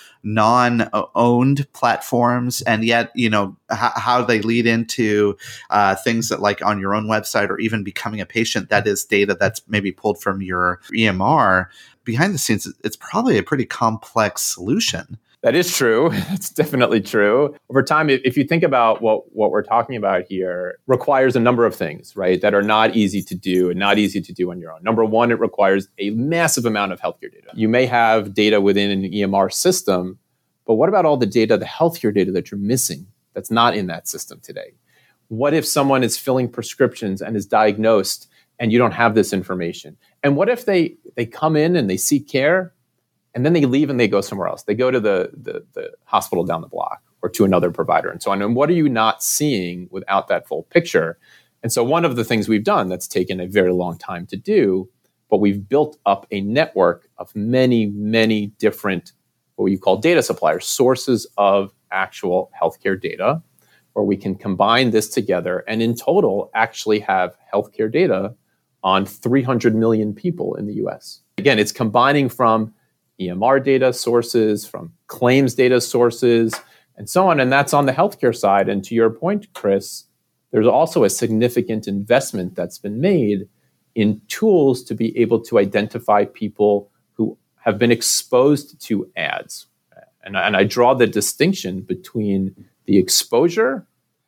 non-owned platforms, and yet, you know, h- how they lead into uh, things that, like on your own website, or even becoming a patient, that is data that's maybe pulled from your E M R. Behind the scenes, it's probably a pretty complex solution. That is true. It's definitely true. Over time, if you think about what, what we're talking about here, requires a number of things, right, that are not easy to do and not easy to do on your own. Number one, it requires a massive amount of healthcare data. You may have data within an E M R system, but what about all the data, the healthcare data that you're missing that's not in that system today? What if someone is filling prescriptions and is diagnosed and you don't have this information? And what if they, they come in and they seek care, and then they leave and they go somewhere else? They go to the, the, the hospital down the block or to another provider and so on. And what are you not seeing without that full picture? And so one of the things we've done that's taken a very long time to do, but we've built up a network of many, many different, what you call data suppliers, sources of actual healthcare data, where we can combine this together and in total actually have healthcare data on three hundred million people in the U S. Again, it's combining from E M R data sources, from claims data sources, and so on. And that's on the healthcare side. And to your point, Chris, there's also a significant investment that's been made in tools to be able to identify people who have been exposed to ads. And, and I draw the distinction between the exposure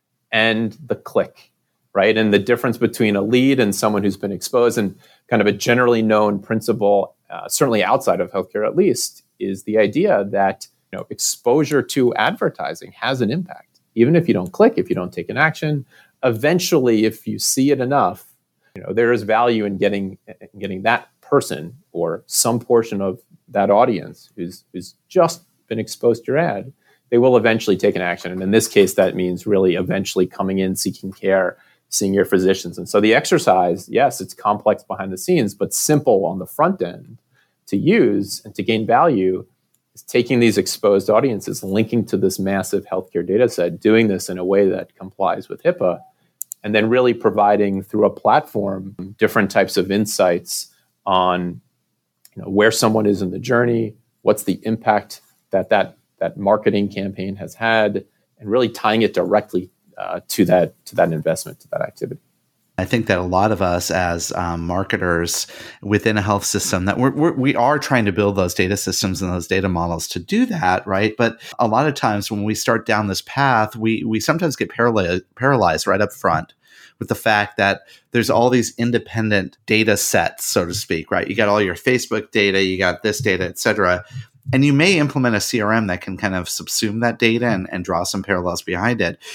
and the click, right? And the difference between a lead and someone who's been exposed, and kind of a generally known principle, Uh, certainly outside of healthcare at least, is the idea that, you know, exposure to advertising has an impact. Even if you don't click, if you don't take an action, eventually, if you see it enough, you know, there is value in getting getting that person or some portion of that audience who's who's just been exposed to your ad. They will eventually take an action, and in this case, that means really eventually coming in, seeking care, seeing your physicians. And so the exercise, yes, it's complex behind the scenes, but simple on the front end to use and to gain value, is taking these exposed audiences, linking to this massive healthcare data set, doing this in a way that complies with HIPAA, and then really providing through a platform different types of insights on, you know, where someone is in the journey, what's the impact that that, that marketing campaign has had, and really tying it directly Uh, to that to that investment, to that activity. I think that a lot of us as um, marketers within a health system, that we're, we're, we are trying to build those data systems and those data models to do that, right? But a lot of times when we start down this path, we we sometimes get paralyzed, paralyzed right up front with the fact that there's all these independent data sets, so to speak, right? You got all your Facebook data, you got this data, et cetera. And you may implement a C R M that can kind of subsume that data and, and draw some parallels behind it.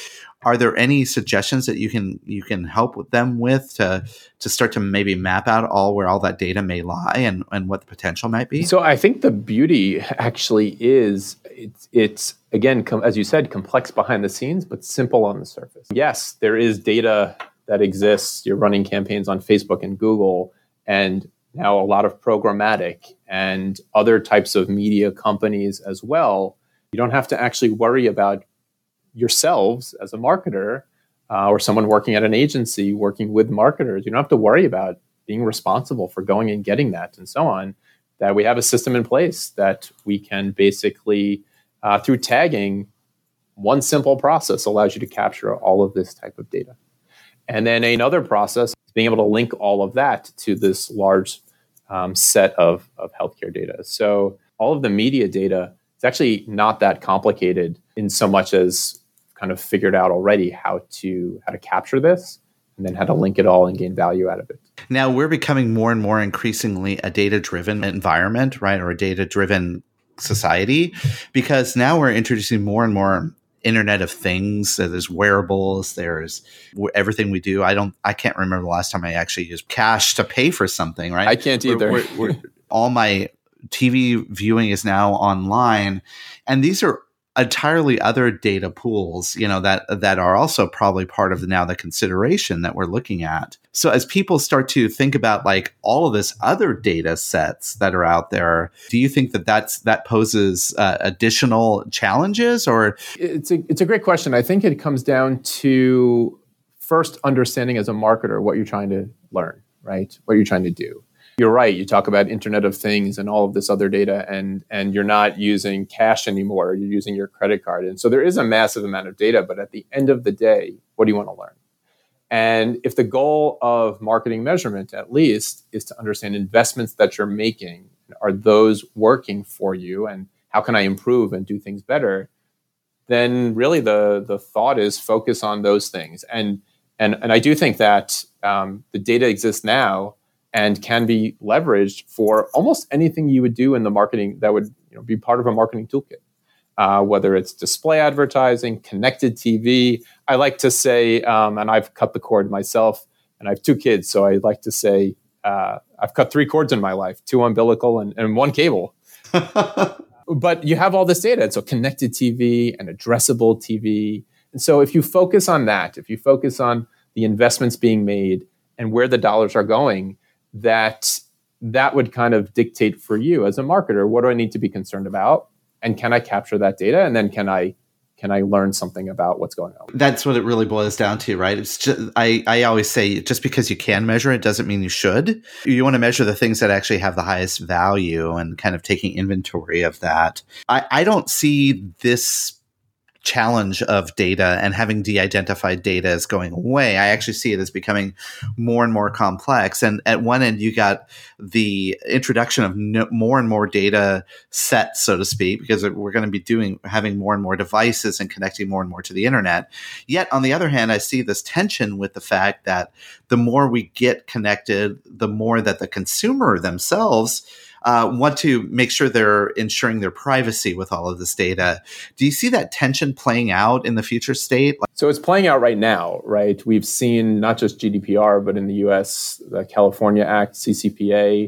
Are there any suggestions that you can you can help with them with to to start to maybe map out all where all that data may lie and, and what the potential might be? So I think the beauty actually is it's, it's again, com- as you said, complex behind the scenes, but simple on the surface. Yes, there is data that exists. You're running campaigns on Facebook and Google, and now a lot of programmatic and other types of media companies as well. You don't have to actually worry about yourselves as a marketer uh, or someone working at an agency working with marketers. You don't have to worry about being responsible for going and getting that and so on, that we have a system in place that we can basically, uh, through tagging, one simple process allows you to capture all of this type of data. And then another process is being able to link all of that to this large um, set of, of healthcare data. So all of the media data, it's actually not that complicated in so much as kind of figured out already how to how to capture this and then how to link it all and gain value out of it. Now we're becoming more and more increasingly a data-driven environment, right? Or a data-driven society, because now we're introducing more and more Internet of Things. So there's wearables, there's everything we do. I don't, I can't remember the last time I actually used cash to pay for something, right? I can't either. We're, we're, we're, all my T V viewing is now online, and these are entirely other data pools, you know, that that are also probably part of the, now the consideration that we're looking at. So as people start to think about like all of this other data sets that are out there, do you think that that's that poses uh, additional challenges? Or it's a it's a great question. I think it comes down to first understanding as a marketer what you're trying to learn, right? What you're trying to do. You're right. You talk about Internet of Things and all of this other data, and and you're not using cash anymore. You're using your credit card. And so there is a massive amount of data, but at the end of the day, what do you want to learn? And if the goal of marketing measurement, at least, is to understand investments that you're making, are those working for you, and how can I improve and do things better, then really the, the thought is focus on those things. And, and, and I do think that um, the data exists now and can be leveraged for almost anything you would do in the marketing that would you know, be part of a marketing toolkit, uh, whether it's display advertising, connected T V. I like to say, um, and I've cut the cord myself, and I have two kids, so I like to say uh, I've cut three cords in my life, two umbilical and, and one cable. But you have all this data, and so connected T V and addressable T V. And so if you focus on that, if you focus on the investments being made and where the dollars are going, that that would kind of dictate for you as a marketer, what do I need to be concerned about? And can I capture that data? And then can I can I learn something about what's going on? That's what it really boils down to, right? It's just, I, I always say just because you can measure it doesn't mean you should. You want to measure the things that actually have the highest value and kind of taking inventory of that. I, I don't see this challenge of data and having de-identified data is going away. I actually see it as becoming more and more complex. And at one end, you got the introduction of no, more and more data sets, so to speak, because we're going to be doing having more and more devices and connecting more and more to the internet. Yet, on the other hand, I see this tension with the fact that the more we get connected, the more that the consumer themselves Uh, want to make sure they're ensuring their privacy with all of this data. Do you see that tension playing out in the future state? So it's playing out right now, right? We've seen not just G D P R, but in the U S, the California Act, C C P A.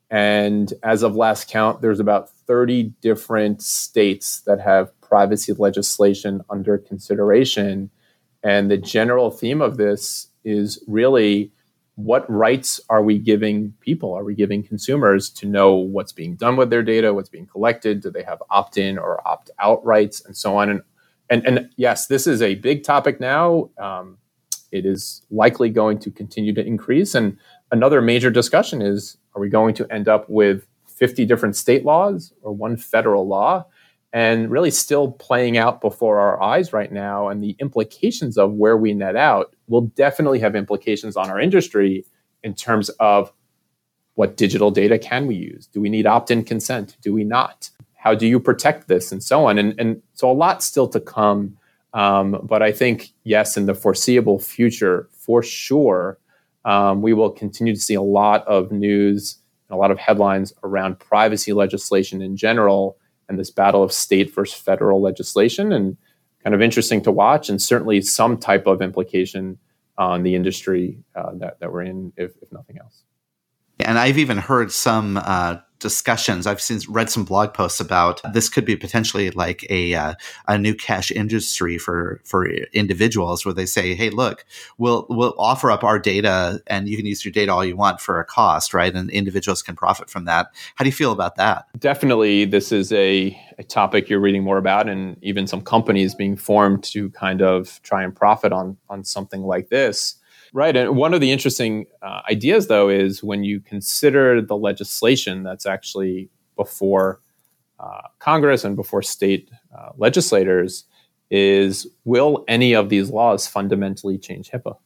And as of last count, there's about thirty different states that have privacy legislation under consideration. And the general theme of this is really, what rights are we giving people? Are we giving consumers to know what's being done with their data, what's being collected? Do they have opt-in or opt-out rights, and so on? And and, and yes, this is a big topic now. Um, it is likely going to continue to increase. And another major discussion is, are we going to end up with fifty different state laws or one federal law? And really still playing out before our eyes right now, and the implications of where we net out will definitely have implications on our industry in terms of what digital data can we use? Do we need opt-in consent? Do we not? How do you protect this? And so on. And, and so a lot still to come. Um, but I think, yes, in the foreseeable future, for sure, um, we will continue to see a lot of news and a lot of headlines around privacy legislation in general, and this battle of state versus federal legislation, and kind of interesting to watch, and certainly some type of implication on the industry uh, that, that we're in, if, if nothing else. And I've even heard some uh, discussions. I've seen read some blog posts about this could be potentially like a uh, a new cash industry for for individuals, where they say, "Hey, look, we'll we'll offer up our data, and you can use your data all you want for a cost, right? And individuals can profit from that." How do you feel about that? Definitely, this is a, a topic you're reading more about, and even some companies being formed to kind of try and profit on on something like this. Right. And one of the interesting uh, ideas, though, is when you consider the legislation that's actually before uh, Congress and before state uh, legislators, is will any of these laws fundamentally change HIPAA?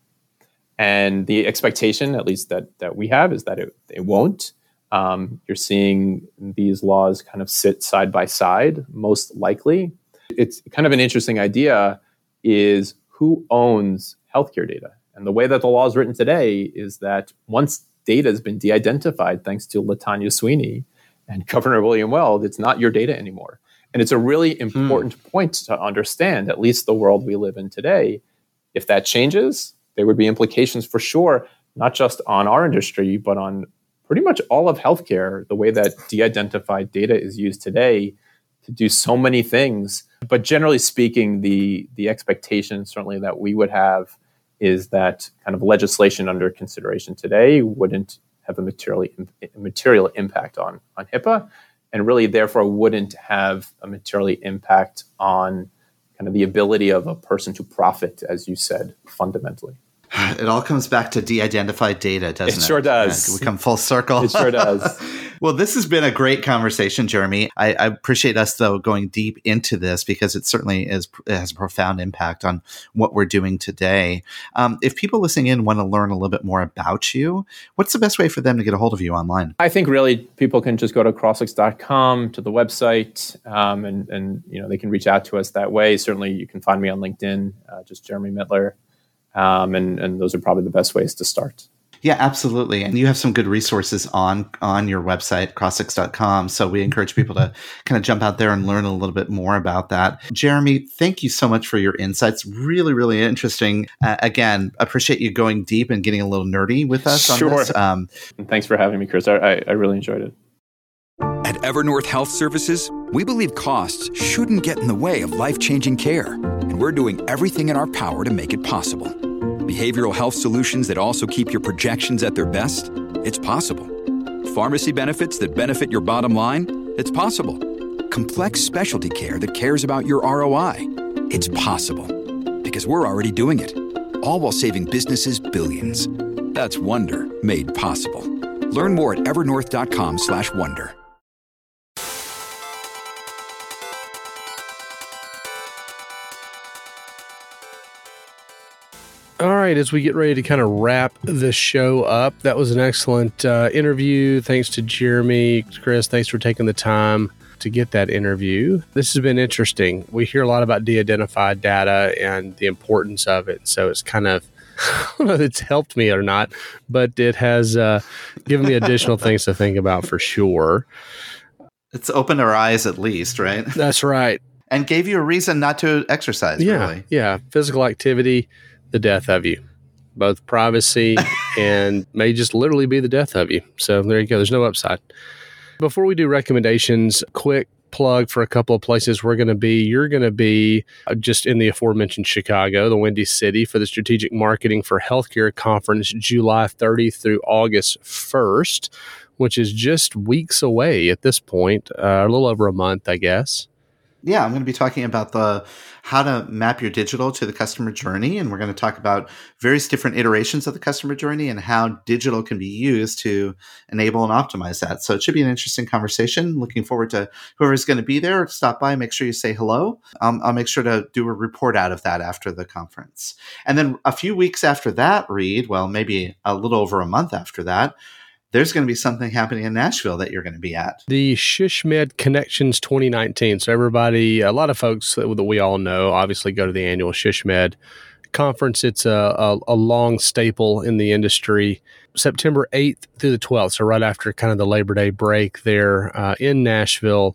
And the expectation, at least that that we have, is that it, it won't. Um, you're seeing these laws kind of sit side by side, most likely. It's kind of an interesting idea, is who owns healthcare data? And the way that the law is written today is that once data has been de-identified, thanks to LaTanya Sweeney and Governor William Weld, it's not your data anymore. And it's a really important hmm. point to understand, at least the world we live in today. If that changes, there would be implications for sure, not just on our industry, but on pretty much all of healthcare, the way that de-identified data is used today to do so many things. But generally speaking, the, the expectation certainly that we would have is that kind of legislation under consideration today wouldn't have a materially, material impact on, on HIPAA, and really therefore wouldn't have a materially impact on kind of the ability of a person to profit, as you said, fundamentally. It all comes back to de-identified data, doesn't it? It sure does. Yeah, we come full circle. It sure does. Well, this has been a great conversation, Jeremy. I, I appreciate us, though, going deep into this, because it certainly is it has a profound impact on what we're doing today. Um, if people listening in want to learn a little bit more about you, what's the best way for them to get a hold of you online? I think really people can just go to crossix dot com, to the website, um, and, and you know they can reach out to us that way. Certainly, you can find me on LinkedIn, uh, just Jeremy Mittler. Um, and, and those are probably the best ways to start. Yeah, absolutely. And you have some good resources on on your website, crossix dot com. So we encourage people to kind of jump out there and learn a little bit more about that. Jeremy, thank you so much for your insights. Really, really interesting. Uh, again, appreciate you going deep and getting a little nerdy with us sure. on this. Um, and thanks for having me, Chris. I, I, I really enjoyed it. At Evernorth Health Services, we believe costs shouldn't get in the way of life-changing care, and we're doing everything in our power to make it possible. Behavioral health solutions that also keep your projections at their best? It's possible. Pharmacy benefits that benefit your bottom line? It's possible. Complex specialty care that cares about your R O I? It's possible. Because we're already doing it. All while saving businesses billions. That's Wonder made possible. Learn more at evernorth dot com slash wonder. All right, as we get ready to kind of wrap the show up, that was an excellent uh, interview. Thanks to Jeremy. Chris, thanks for taking the time to get that interview. This has been interesting. We hear a lot about de-identified data and the importance of it. So it's kind of, I don't know if it's helped me or not, but it has uh, given me additional things to think about for sure. It's opened our eyes at least, right? That's right. And gave you a reason not to exercise, yeah, really. Yeah, physical activity, the death of you, both privacy and may just literally be the death of you. So there you go. There's no upside. Before we do recommendations, quick plug for a couple of places we're going to be. You're going to be just in the aforementioned Chicago, the Windy City, for the Strategic Marketing for Healthcare Conference, July thirtieth through August first, which is just weeks away at this point, uh, a little over a month, I guess. Yeah, I'm going to be talking about the how to map your digital to the customer journey, and we're going to talk about various different iterations of the customer journey and how digital can be used to enable and optimize that. So it should be an interesting conversation. Looking forward to whoever's going to be there. Stop by, make sure you say hello. Um, I'll make sure to do a report out of that after the conference. And then a few weeks after that, Reed, well, maybe a little over a month after that, there's going to be something happening in Nashville that you're going to be at. The SHSMD Connections twenty nineteen. So everybody, a lot of folks that, that we all know, obviously go to the annual SHSMD conference. It's a, a, a long staple in the industry. September eighth through the twelfth, so right after kind of the Labor Day break there uh, in Nashville.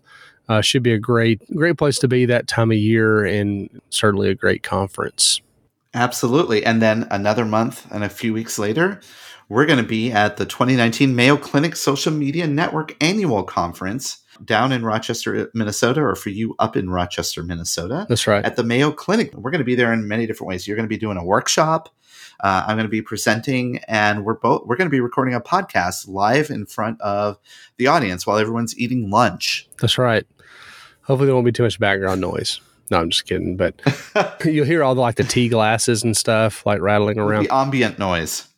Uh, should be a great, great place to be that time of year, and certainly a great conference. Absolutely. And then another month and a few weeks later, we're going to be at the twenty nineteen Mayo Clinic Social Media Network Annual Conference down in Rochester, Minnesota, or for you up in Rochester, Minnesota. That's right. At the Mayo Clinic. We're going to be there in many different ways. You're going to be doing a workshop. Uh, I'm going to be presenting, and we're both we're going to be recording a podcast live in front of the audience while everyone's eating lunch. That's right. Hopefully there won't be too much background noise. No, I'm just kidding. But you'll hear all the, like the tea glasses and stuff like rattling around. The ambient noise.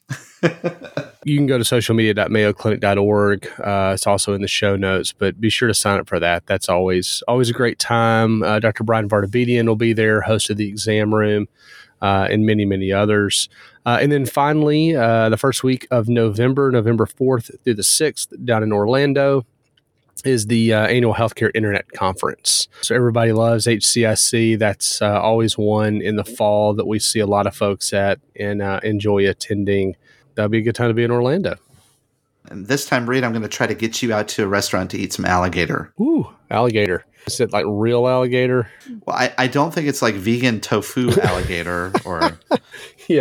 You can go to social media dot mayo clinic dot org. Uh, it's also in the show notes, but be sure to sign up for that. That's always always a great time. Uh, Doctor Brian Vartabedian will be there, host of the exam room, uh, and many, many others. Uh, and then finally, uh, the first week of November, November fourth through the sixth, down in Orlando, is the uh, annual Healthcare Internet Conference. So everybody loves H C I C. That's uh, always one in the fall that we see a lot of folks at and uh, enjoy attending. That'll be a good time to be in Orlando. And this time, Reed, I'm going to try to get you out to a restaurant to eat some alligator. Ooh, alligator. Is it like real alligator? Well, I, I don't think it's like vegan tofu alligator or... Yeah.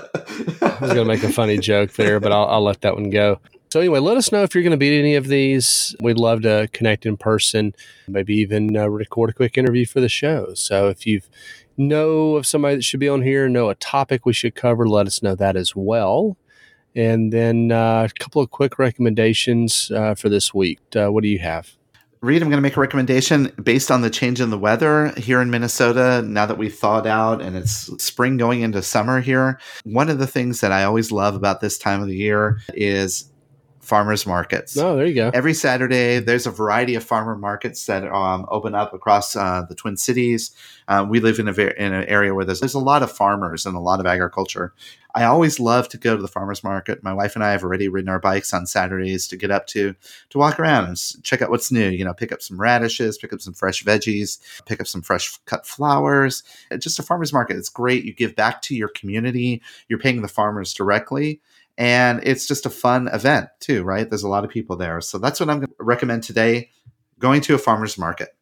I was going to make a funny joke there, but I'll, I'll let that one go. So anyway, let us know if you're going to be at any of these. We'd love to connect in person, maybe even uh, record a quick interview for the show. So if you know of somebody that should be on here, know a topic we should cover, let us know that as well. And then uh, a couple of quick recommendations uh, for this week. Uh, what do you have? Reed, I'm going to make a recommendation based on the change in the weather here in Minnesota. Now that we've thawed out and it's spring going into summer here, one of the things that I always love about this time of the year is farmers markets. Oh, there you go. Every Saturday, there's a variety of farmer markets that um, open up across uh, the Twin Cities. Uh, we live in a ver- in an area where there's, there's a lot of farmers and a lot of agriculture. I always love to go to the farmers market. My wife and I have already ridden our bikes on Saturdays to get up to to walk around and check out what's new. You know, pick up some radishes, pick up some fresh veggies, pick up some fresh cut flowers. Just a farmers market. It's great. You give back to your community. You're paying the farmers directly. And it's just a fun event too, right? There's a lot of people there. So that's what I'm going to recommend today, going to a farmer's market.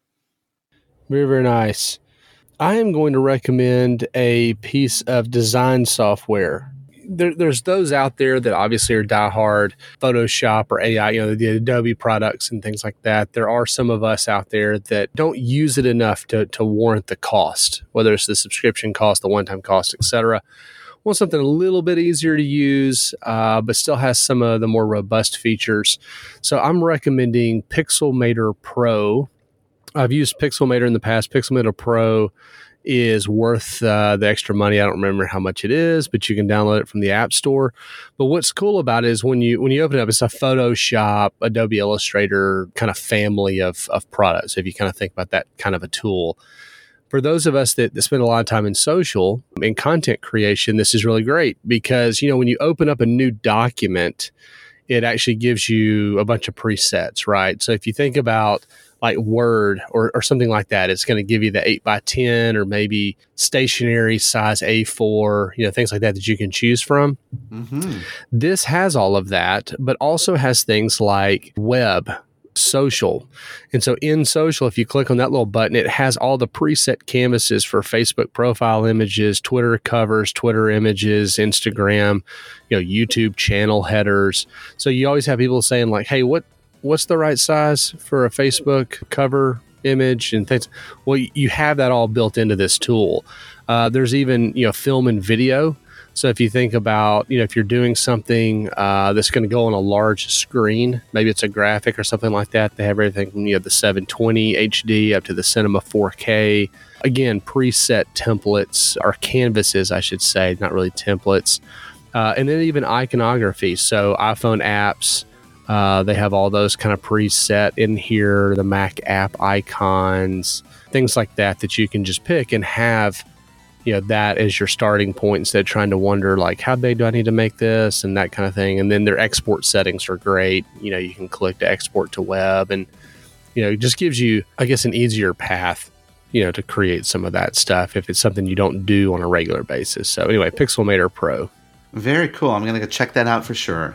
Very, very nice. I am going to recommend a piece of design software. There, there's those out there that obviously are diehard Photoshop or A I, you know, the Adobe products and things like that. There are some of us out there that don't use it enough to, to warrant the cost, whether it's the subscription cost, the one-time cost, et cetera. Want something a little bit easier to use, uh, but still has some of the more robust features. So I'm recommending Pixelmator Pro. I've used Pixelmator in the past. Pixelmator Pro is worth uh, the extra money. I don't remember how much it is, but you can download it from the App Store. But what's cool about it is when you when you open it up, it's a Photoshop, Adobe Illustrator kind of family of, of products. If you kind of think about that kind of a tool. For those of us that, that spend a lot of time in social, in content creation, this is really great because, you know, when you open up a new document, it actually gives you a bunch of presets, right? So if you think about like Word or, or something like that, it's going to give you the eight by ten or maybe stationary size A four, you know, things like that that you can choose from. Mm-hmm. This has all of that, but also has things like web, social. And so in social, if you click on that little button, it has all the preset canvases for Facebook profile images, Twitter covers, Twitter images, Instagram, you know, YouTube channel headers. So you always have people saying like, hey, what what's the right size for a Facebook cover image and things? Well, you have that all built into this tool. Uh, there's even, you know, film and video. So if you think about, you know, if you're doing something uh, that's going to go on a large screen, maybe it's a graphic or something like that, they have everything from, you know, the seven twenty H D up to the Cinema four K. Again, preset templates or canvases, I should say, not really templates. Uh, and then even iconography. So iPhone apps, uh, they have all those kind of preset in here, the Mac app icons, things like that that you can just pick and have, you know, that as your starting point instead of trying to wonder like, how big do I need to make this and that kind of thing. And then their export settings are great. You know, you can click to export to web and, you know, it just gives you, I guess, an easier path, you know, to create some of that stuff if it's something you don't do on a regular basis. So anyway, Pixelmator Pro. Very cool. I'm going to go check that out for sure.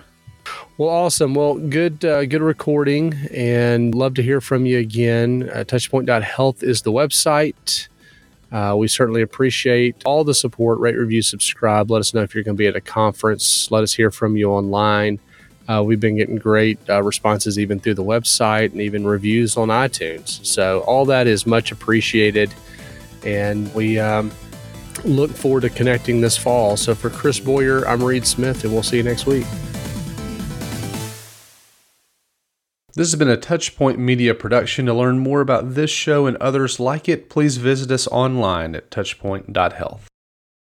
Well, awesome. Well, good uh, good recording, and love to hear from you again. Uh, touchpoint dot health is the website. Uh, we certainly appreciate all the support. Rate, review, subscribe. Let us know if you're going to be at a conference. Let us hear from you online. Uh, we've been getting great uh, responses even through the website and even reviews on iTunes. So all that is much appreciated, and we um, look forward to connecting this fall. So for Chris Boyer, I'm Reed Smith, and we'll see you next week. This has been a Touchpoint Media production. To learn more about this show and others like it, please visit us online at touchpoint dot health.